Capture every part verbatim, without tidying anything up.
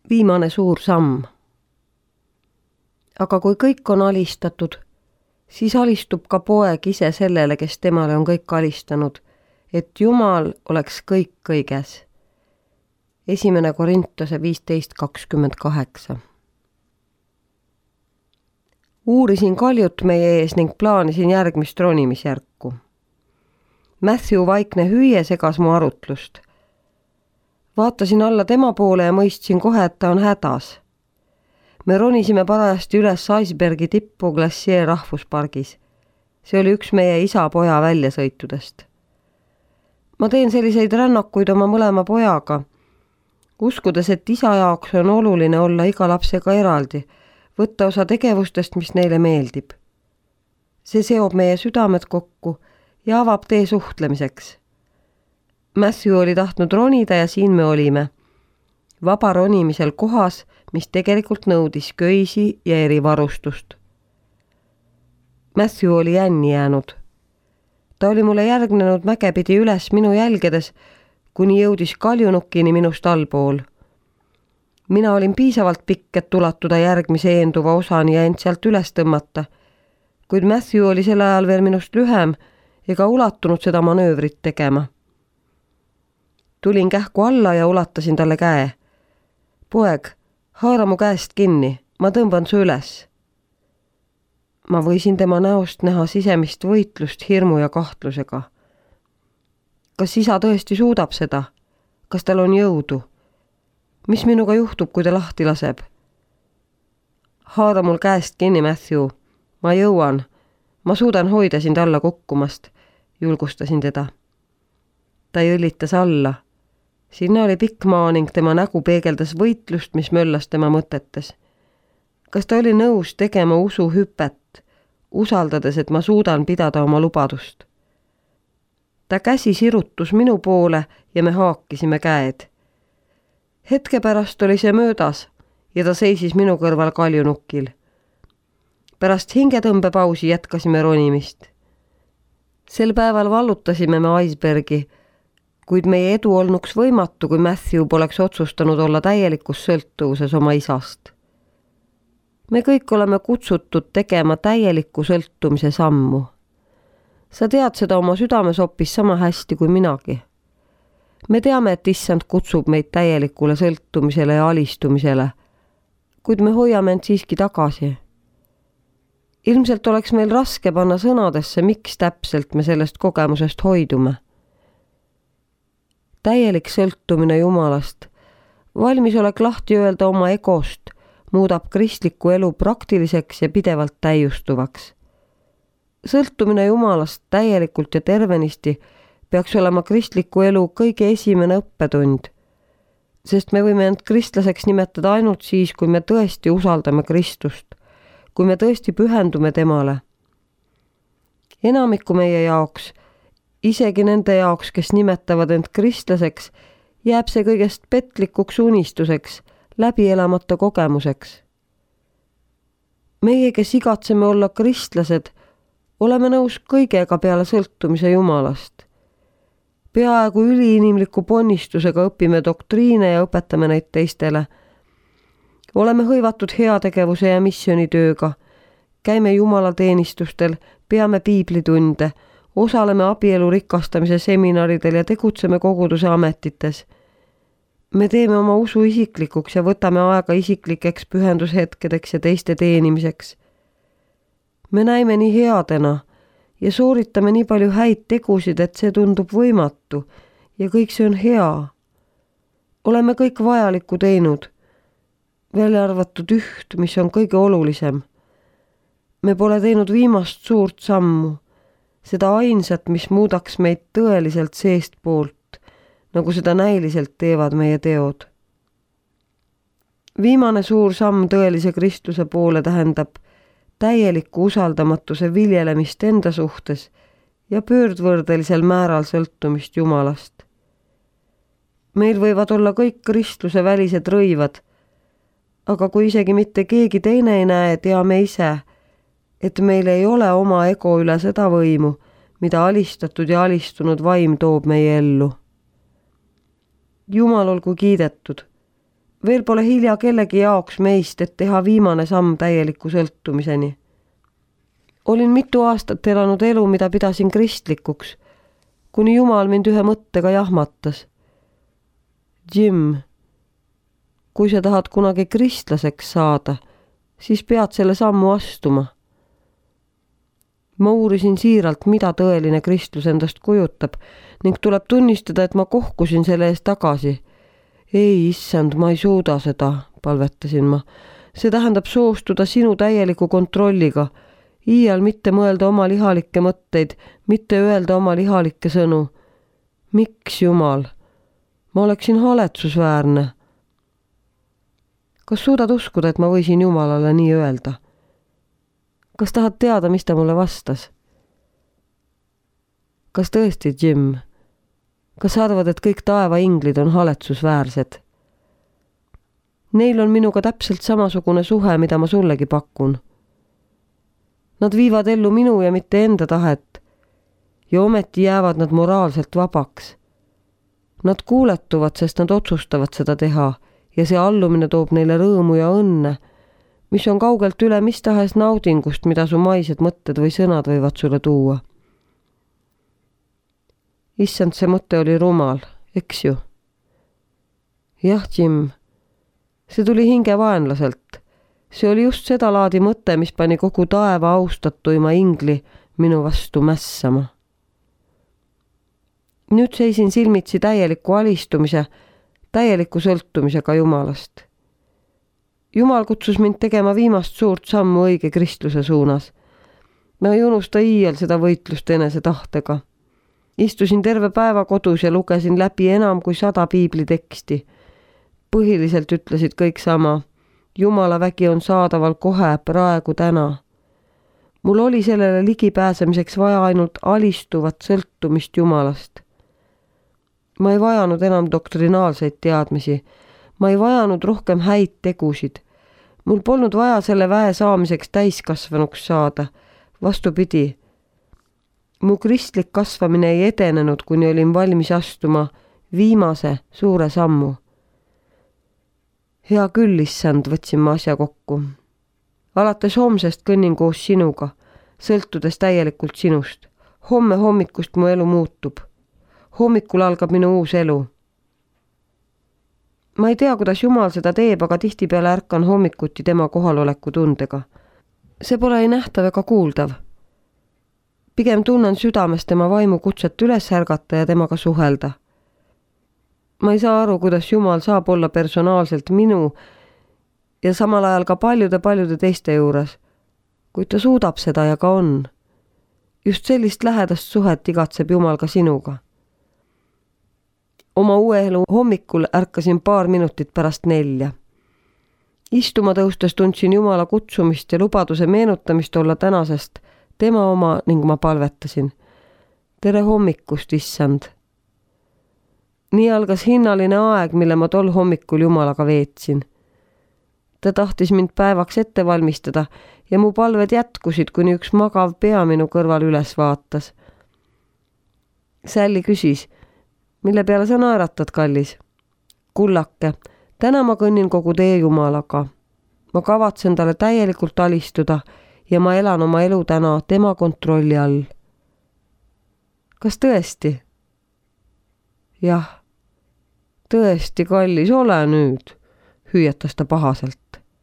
Viimane suur samm. Aga kui kõik on alistatud, siis alistub ka poeg ise sellele, kes temale on kõik alistanud, et Jumal oleks kõik kõiges. Esimene Korintuse viisteist kakskümmend kaheksa. Uurisin Kaljut meie ees ning plaanisin järgmist ronimisjärku. Matthew vaikne hüüe segas mu arutlust. Vaatasin alla tema poole ja mõistsin kohe, et ta on hädas. Me ronisime parajasti üles Icebergi tippu Glacier rahvuspargis. See oli üks meie isa-poja väljasõitudest. Ma teen selliseid rännakuid oma mõlema pojaga, uskudes, et isa jaoks on oluline olla iga lapsega eraldi, võtta osa tegevustest, mis neile meeldib. See seob meie südamed kokku ja avab tee suhtlemiseks. Matthew oli tahtnud ronida ja siin me olime. Vaba ronimisel kohas, mis tegelikult nõudis köisi ja erivarustust. Matthew oli jänni jäänud. Ta oli mulle järgnenud mägepidi üles minu jälgedes, kuni jõudis kaljunukini minust allpool. Mina olin piisavalt pikk, et ulatuda järgmise eenduva osani ja end sealt üles tõmmata, kuid Matthew oli sel ajal veel minust lühem ega ulatunud seda manöövrit tegema. Tulin kähku alla ja ulatasin talle käe. Poeg, haara mu käest kinni, ma tõmban su üles. Ma võisin tema näost näha sisemist võitlust hirmu ja kahtlusega. Kas isa tõesti suudab seda? Kas tal on jõudu? Mis minuga juhtub, kui ta lahti laseb? Haara mul käest kinni, Matthew. Ma jõuan. Ma suudan hoida sind alla kukkumast, julgustasin teda. Ta jõllitas alla. Sinna oli pikk maa ning tema nägu peegeldas võitlust, mis möllas tema mõtetes. Kas ta oli nõus tegema usuhüpet, usaldades, et ma suudan pidada oma lubadust? Ta käsi sirutus minu poole ja me haakisime käed. Hetke pärast oli see möödas ja ta seisis minu kõrval kaljunukil. Pärast hingetõmbepausi jätkasime ronimist. Sel päeval vallutasime me Icebergi, kuid meie edu olnuks võimatu, kui Matthew poleks otsustanud olla täielikus sõltuvuses oma isast. Me kõik oleme kutsutud tegema täieliku sõltumise sammu. Sa tead seda oma südames hoopis sama hästi kui minagi. Me teame, et issand kutsub meid täielikule sõltumisele ja alistumisele, kuid me hoiame end siiski tagasi. Ilmselt oleks meil raske panna sõnadesse, miks täpselt me sellest kogemusest hoidume. Täielik sõltumine Jumalast, valmisolek lahti öelda oma egost, muudab kristliku elu praktiliseks ja pidevalt täiustuvaks. Sõltumine Jumalast täielikult ja tervenisti peaks olema kristliku elu kõige esimene õppetund, sest me võime end kristlaseks nimetada ainult siis, kui me tõesti usaldame Kristust, kui me tõesti pühendume temale. Enamiku meie jaoks, isegi nende jaoks, kes nimetavad end kristlaseks, jääb see kõigest petlikuks unistuseks, läbi elamata kogemuseks. Meie, kes igatseme olla kristlased, oleme nõus kõigega peale sõltumise Jumalast. Peaaegu üliinimliku ponnistusega õpime doktriine ja õpetame neid teistele. Oleme hõivatud heategevuse ja missionitööga, käime jumalateenistustel, peame piiblitunde, osaleme abielu rikastamise seminaridel ja tegutseme koguduse ametites. Me teeme oma usu isiklikuks ja võtame aega isiklikeks pühendushetkedeks ja teiste teenimiseks. Me näime nii headena ja sooritame nii palju häid tegusid, et see tundub võimatu ja kõik see on hea. Oleme kõik vajalikku teinud, välja arvatud üht, mis on kõige olulisem. Me pole teinud viimast suurt sammu, seda ainsat, mis muudaks meid tõeliselt seestpoolt, nagu seda näiliselt teevad meie teod. Viimane suur samm tõelise Kristuse poole tähendab täieliku usaldamatuse viljelemist enda suhtes ja pöördvõrdelisel määral sõltumist Jumalast. Meil võivad olla kõik kristluse välised rõivad, aga kui isegi mitte keegi teine ei näe, teame ise, et meil ei ole oma ego üle seda võimu, mida alistatud ja alistunud vaim toob meie ellu. Jumal olgu kiidetud. Veel pole hilja kellegi jaoks meist, et teha viimane samm täieliku sõltumiseni. Olin mitu aastat elanud elu, mida pidasin kristlikuks, kuni Jumal mind ühe mõttega jahmatas. Jim, kui sa tahad kunagi kristlaseks saada, siis pead selle sammu astuma. Ma uurisin siiralt, mida tõeline kristlus endast kujutab ning tuleb tunnistada, et ma kohkusin selle eest tagasi. Ei, issand, ma ei suuda seda, palvetasin ma. See tähendab soostuda sinu täieliku kontrolliga, iial mitte mõelda oma lihalikke mõtteid, mitte öelda oma lihalikke sõnu. Miks, Jumal? Ma oleksin haletsusväärne. Kas suudad uskuda, et ma võisin Jumalale nii öelda? Kas tahad teada, mis ta mulle vastas? Kas tõesti, Jim? Kas arvad, et kõik taeva inglid on haletsusväärsed? Neil on minuga täpselt samasugune suhe, mida ma sullegi pakun. Nad viivad ellu minu ja mitte enda tahet ja ometi jäävad nad moraalselt vabaks. Nad kuuletuvad, sest nad otsustavad seda teha ja see allumine toob neile rõõmu ja õnne, mis on kaugelt üle mis tahes naudingust, mida su maised mõtted või sõnad võivad sulle tuua. Issand, see mõte oli rumal, eks ju? Jah, Jim, see tuli hinge vaenlaselt. See oli just seda laadi mõte, mis pani kogu taeva austatuima ingli minu vastu mässama. Nüüd seisin silmitsi täieliku alistumise, täieliku sõltumisega Jumalast. Jumal kutsus mind tegema viimast suurt sammu õige kristluse suunas. Ma ei unusta iial seda võitlust enese tahtega. Istusin terve päeva kodus ja lugesin läbi enam kui sada piibli teksti. Põhiliselt ütlesid kõik sama. Jumala vägi on saadaval kohe, praegu, täna. Mul oli sellele ligipääsemiseks vaja ainult alistuvat sõltumist Jumalast. Ma ei vajanud enam doktrinaalseid teadmisi. Ma ei vajanud rohkem häid tegusid. Mul polnud vaja selle väe saamiseks täiskasvanuks saada. Vastupidi. Mu kristlik kasvamine ei edenenud, kuni olin valmis astuma viimase suure sammu. Hea küll, issand, võtsin ma asja kokku. Alates homsest kõnnin koos sinuga, sõltudes täielikult sinust. Homme hommikust mu elu muutub. Hommikul algab minu uus elu. Ma ei tea, kuidas Jumal seda teeb, aga tihtipeale ärkan hommikuti tema kohaloleku tundega. See pole ei nähtav ega kuuldav. Pigem tunnen südames tema vaimu kutset üles ärgata ja temaga suhelda. Ma ei saa aru, kuidas Jumal saab olla personaalselt minu ja samal ajal ka paljude-paljude teiste juures, kuid ta suudab seda ja ka on. Just sellist lähedast suhet igatseb Jumal ka sinuga. Oma uue elu hommikul ärkasin paar minutit pärast nelja. Istuma tõustes tundsin Jumala kutsumist ja lubaduse meenutamist olla tänasest tema oma ning ma palvetasin. Tere hommikust, issand! Nii algas hinnaline aeg, mille ma tol hommikul Jumalaga veetsin. Ta tahtis mind päevaks ette valmistada ja mu palved jätkusid, kuni üks magav pea minu kõrval üles vaatas. Sälli küsis, mille peale sa naeratad, kallis? Kullake, täna ma kõnnin kogu tee Jumalaga. Ma kavatsen talle täielikult alistuda ja ma elan oma elu täna tema kontrolli all. Kas tõesti? Jah, tõesti, kallis, ole nüüd, hüüatas ta pahaselt.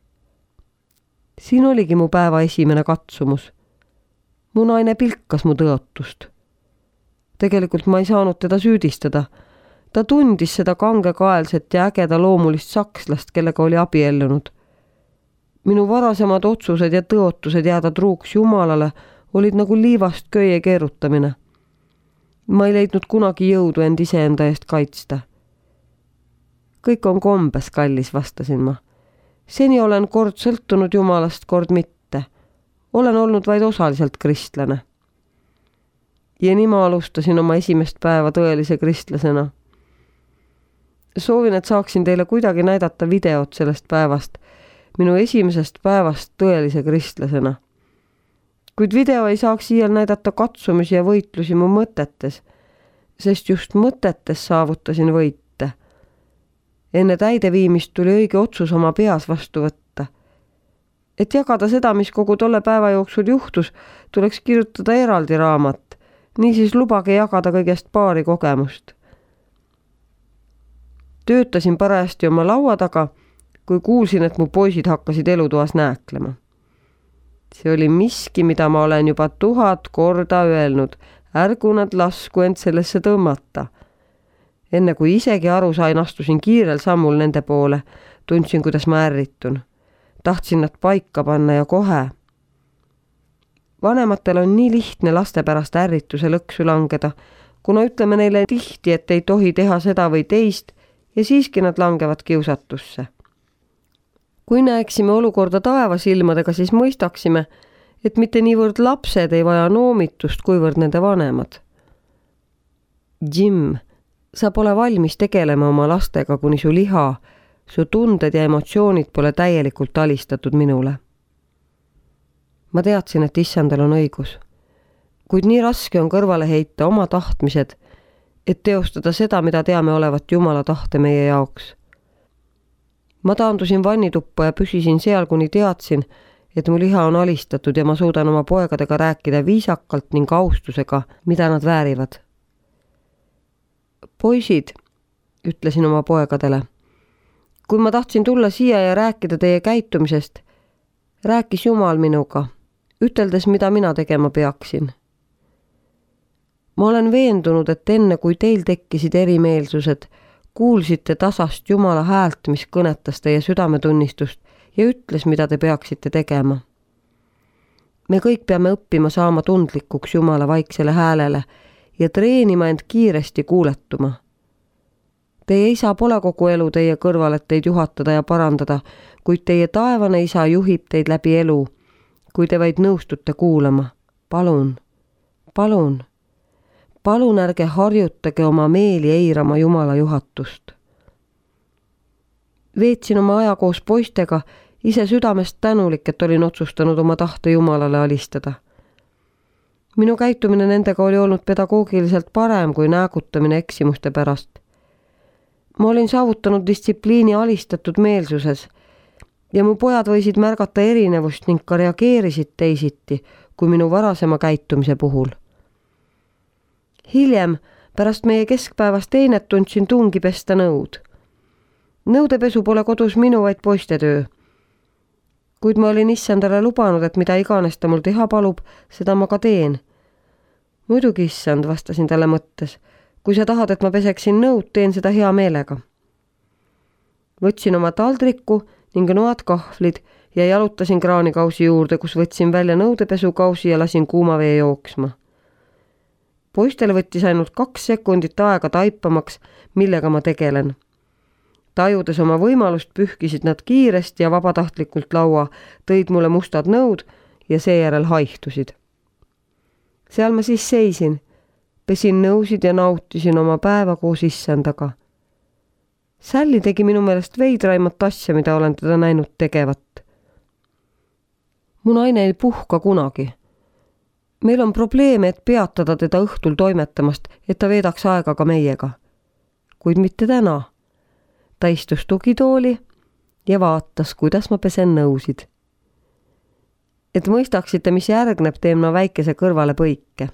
Siin oligi mu päeva esimene katsumus. Mu naine pilkas mu tõotust. Tegelikult ma ei saanud teda süüdistada. Ta tundis seda kangekaelset ja ägeda loomulist sakslast, kellega oli abiellunud. Minu varasemad otsused ja tõotused jääda truuks Jumalale olid nagu liivast köie keerutamine. Ma ei leidnud kunagi jõudu end iseenda eest kaitsta. Kõik on kombes, kallis, vastasin ma. Seni olen kord sõltunud Jumalast, kord mitte. Olen olnud vaid osaliselt kristlane. Ja nii ma alustasin oma esimest päeva tõelise kristlasena. Soovin, et saaksin teile kuidagi näidata videot sellest päevast, minu esimesest päevast tõelise kristlasena. Kuid video ei saaks iial näidata katsumisi ja võitlusi mu mõtetes, sest just mõtetes saavutasin võite. Enne täideviimist tuli õige otsus oma peas vastu võtta. Et jagada seda, mis kogu tolle päeva jooksul juhtus, tuleks kirjutada eraldi raamat. Niisiis lubage jagada kõigest paari kogemust. Töötasin parajasti oma laua taga, kui kuulsin, et mu poisid hakkasid elutoas nääklema. See oli miski, mida ma olen juba tuhat korda öelnud. Ärgu nad lasku end sellesse tõmmata. Enne kui isegi aru sain, astusin kiirel sammul nende poole. Tundsin, kuidas ma ärritun. Tahtsin nad paika panna ja kohe. Vanematel on nii lihtne laste pärast ärrituse lõksu langeda, kuna ütleme neile tihti, et ei tohi teha seda või teist ja siiski nad langevad kiusatusse. Kui näeksime olukorda taevasilmadega, siis mõistaksime, et mitte niivõrd lapsed ei vaja noomitust, kuivõrd nende vanemad. Jim, sa pole valmis tegelema oma lastega, kuni su liha, su tunded ja emotsioonid pole täielikult alistatud minule. Ma teadsin, et issandal on õigus, kuid nii raske on kõrvale heita oma tahtmised, et teostada seda, mida teame olevat Jumala tahte meie jaoks. Ma taandusin vannituppa ja püsisin seal, kuni teadsin, et mu liha on alistatud ja ma suudan oma poegadega rääkida viisakalt ning austusega, mida nad väärivad. Poisid, ütlesin oma poegadele, kui ma tahtsin tulla siia ja rääkida teie käitumisest, rääkis Jumal minuga, üteldes, mida mina tegema peaksin. Ma olen veendunud, et enne kui teil tekkisid erimeelsused, kuulsite tasast Jumala häält, mis kõnetas teie südametunnistust ja ütles, mida te peaksite tegema. Me kõik peame õppima saama tundlikuks Jumala vaiksele häälele ja treenima end kiiresti kuuletuma. Teie isa pole kogu elu teie kõrval, et teid juhatada ja parandada, kuid teie taevane isa juhib teid läbi elu, kui te vaid nõustute kuulama. Palun, palun, palun ärge harjutage oma meeli eirama Jumala juhatust. Veetsin oma aja koos poistega, ise südamest tänulik, et olin otsustanud oma tahte Jumalale alistada. Minu käitumine nendega oli olnud pedagoogiliselt parem kui näägutamine eksimuste pärast. Ma olin saavutanud distsipliini alistatud meelsuses ja mu pojad võisid märgata erinevust ning ka reageerisid teisiti kui minu varasema käitumise puhul. Hiljem, pärast meie keskpäevast teinet, tundsin tungi pesta nõud. Nõudepesu pole kodus minu, vaid poiste töö. Kuid ma olin issandale lubanud, et mida iganes ta mul teha palub, seda ma ka teen. Muidugi issand, vastasin talle mõttes. Kui sa tahad, et ma peseksin nõud, teen seda hea meelega. Võtsin oma taldriku ning noad kahvlid ja jalutasin kraanikausi juurde, kus võtsin välja nõudepesukausi ja lasin kuuma vee jooksma. Poistele võttis ainult kaks sekundit aega taipamaks, millega ma tegelen. Tajudes oma võimalust pühkisid nad kiiresti ja vabatahtlikult laua, tõid mulle mustad nõud ja seejärel haihtusid. Seal ma siis seisin, pesin nõusid ja nautisin oma päeva koos issandaga. Sälli tegi minu meelest veidraimat asja, mida olen teda näinud tegevat. Mu naine ei puhka kunagi. Meil on probleeme, et peatada teda õhtul toimetamast, et ta veedaks aega ka meiega. Kuid mitte täna. Ta istus tugitooli ja vaatas, kuidas ma pesen nõusid. Et mõistaksite, mis järgneb, teen ma väikese kõrvale põike.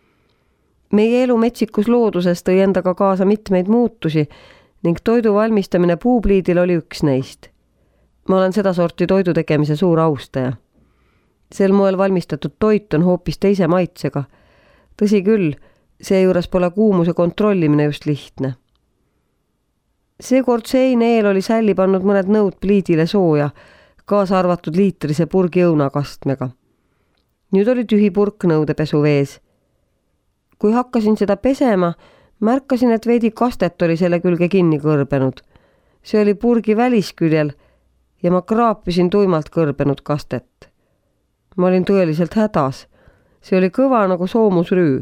Meie elu metsikus looduses tõi endaga kaasa mitmeid muutusi ning toidu valmistamine puupliidil oli üks neist. Ma olen seda sorti toidu tegemise suur austaja. Sel moel valmistatud toit on hoopis teise maitsega. Tõsi küll, seejuures pole kuumuse kontrollimine just lihtne. Seekord seine eel oli Sälli pannud mõned nõud pliidile sooja, kaasa arvatud liitrise purgi õunakastmega. Nüüd oli tühi purk nõudepesu vees. Kui hakkasin seda pesema, märkasin, et veidi kastet oli selle külge kinni kõrbenud. See oli purgi välisküljel ja ma kraapisin tuimalt kõrbenud kastet. Ma olin tõeliselt hädas. See oli kõva nagu soomusrüü.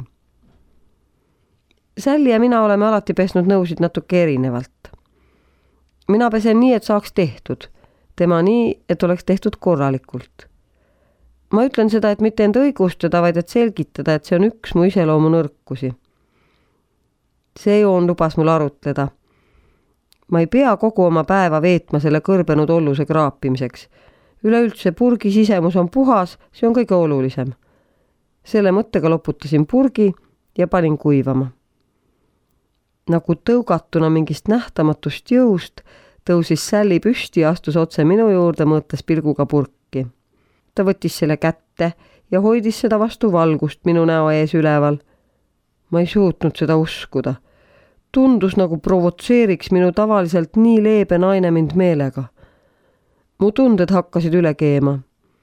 Sälli ja mina oleme alati pesnud nõusid natuke erinevalt. Mina pesen nii, et saaks tehtud. Tema nii, et oleks tehtud korralikult. Ma ütlen seda, et mitte end õigustada, vaid et selgitada, et see on üks mu iseloomu nõrkusi. See joon lubas mul arutleda. Ma ei pea kogu oma päeva veetma selle kõrbenud olluse kraapimiseks. Üleüldse purgi sisemus on puhas, see on kõige olulisem. Selle mõttega loputasin purgi ja panin kuivama. Nagu tõugatuna mingist nähtamatust jõust, tõusis Sally püsti ja astus otse minu juurde, mõõtes pilguga purki. Ta võttis selle kätte ja hoidis seda vastu valgust minu näo ees üleval. Ma ei suutnud seda uskuda. Tundus nagu provotseeriks minu tavaliselt nii leebe naine mind meelega. Mu tunded hakkasid üle keema.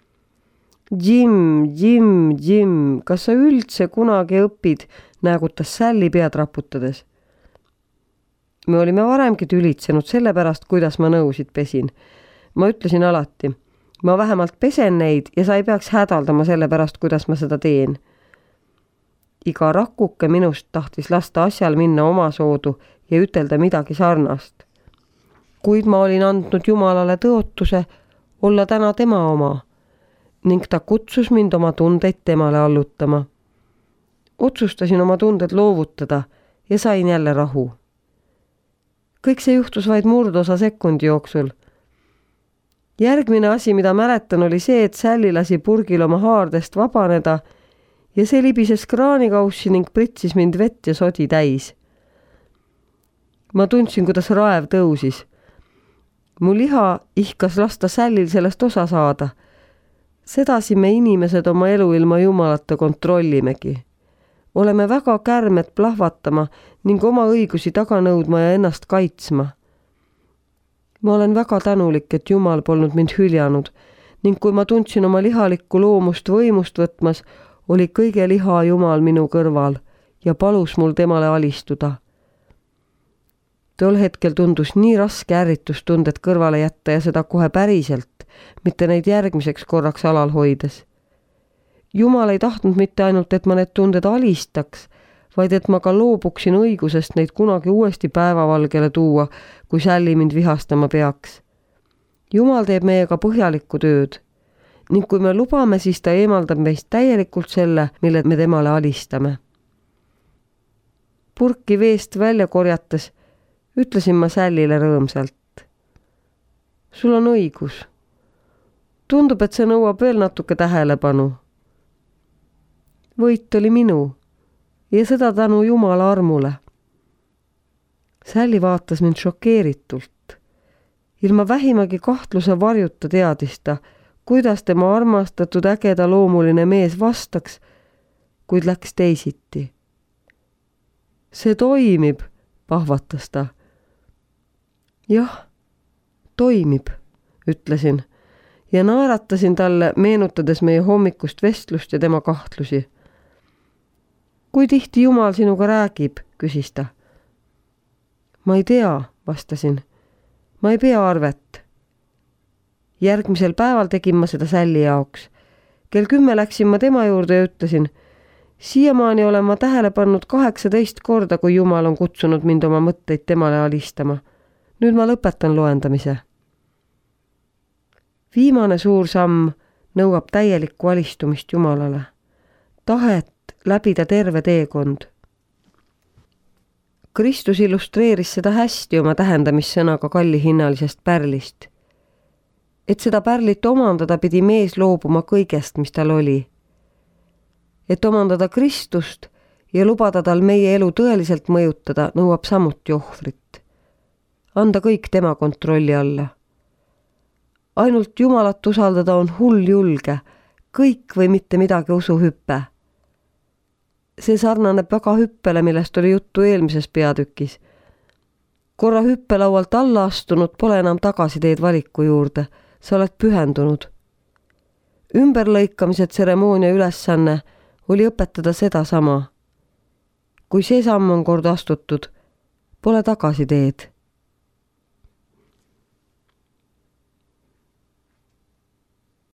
Jim, Jim, Jim, kas sa üldse kunagi õpid, näägutas Sally pead raputades. Me olime varemgi tülitsenud selle pärast, kuidas ma nõusid pesin. Ma ütlesin alati, ma vähemalt pesen neid ja sa ei peaks hädaldama selle pärast, kuidas ma seda teen. Iga rakuke minust tahtis lasta asjal minna oma soodu ja ütelda midagi sarnast. Kuid ma olin andnud Jumalale tõotuse olla täna tema oma ning ta kutsus mind oma tundeid temale allutama. Otsustasin oma tunded loovutada ja sain jälle rahu. Kõik see juhtus vaid murdosa sekundi jooksul. Järgmine asi, mida mäletan, oli see, et Sally lasi purgil oma haardest vabaneda ja see libises kraanikaussi ning pritsis mind vett ja sodi täis. Ma tundsin, kuidas raev tõusis. Mu liha ihkas lasta Sallil sellest osa saada. Sedasi me inimesed oma elu ilma Jumalata kontrollimegi. Oleme väga kärmed plahvatama ning oma õigusi taga nõudma ja ennast kaitsma. Ma olen väga tänulik, et Jumal polnud mind hüljanud ning kui ma tundsin oma lihalikku loomust võimust võtmas, oli kõige liha Jumal minu kõrval ja palus mul temale alistuda. Tol hetkel tundus nii raske ärritustundet kõrvale jätta ja seda kohe päriselt, mitte neid järgmiseks korraks alal hoides. Jumal ei tahtnud mitte ainult, et ma need tunded alistaks, vaid et ma ka loobuksin õigusest neid kunagi uuesti päevavalgele tuua, kui Sally mind vihastama peaks. Jumal teeb meiega põhjalikku tööd ning kui me lubame, siis ta eemaldab meist täielikult selle, mille me temale alistame. Purki veest välja korjates ütlesin ma Sallile rõõmsalt. Sul on õigus. Tundub, et see nõuab veel natuke tähelepanu. Võit oli minu ja seda tänu Jumala armule. Sally vaatas mind šokeeritult. Ilma vähimagi kahtluse varjuta teadis ta, kuidas tema armastatud ägeda loomuline mees vastaks, kuid läks teisiti. See toimib, pahvatas ta. Jah, toimib, ütlesin ja naeratasin talle, meenutades meie hommikust vestlust ja tema kahtlusi. Kui tihti Jumal sinuga räägib, küsis ta. Ma ei tea, vastasin. Ma ei pea arvet. Järgmisel päeval tegin ma seda Sally jaoks. Kell kümme läksin ma tema juurde ja ütlesin, siiamaani olen ma tähele pannud kaheksateist korda, kui Jumal on kutsunud mind oma mõtteid temale alistama. Nüüd ma lõpetan loendamise. Viimane suur samm nõuab täielikku alistumist Jumalale. Tahet läbida terve teekond. Kristus illustreeris seda hästi oma tähendamissõnaga kallihinnalisest pärlist. Et seda pärlit omandada, pidi mees loobuma kõigest, mis tal oli. Et omandada Kristust ja lubada tal meie elu tõeliselt mõjutada, nõuab samuti ohvrit. Anda kõik tema kontrolli alla. Ainult Jumalat usaldada on hull julge, kõik või mitte midagi usuhüppe. See sarnaneb väga hüppele, millest oli juttu eelmises peatükis. Korra hüppelaualt alla astunud pole enam tagasiteed valiku juurde, sa oled pühendunud. Ümberlõikamise tseremoonia ülesanne oli õpetada seda sama. Kui see samm on kord astutud, pole tagasiteed.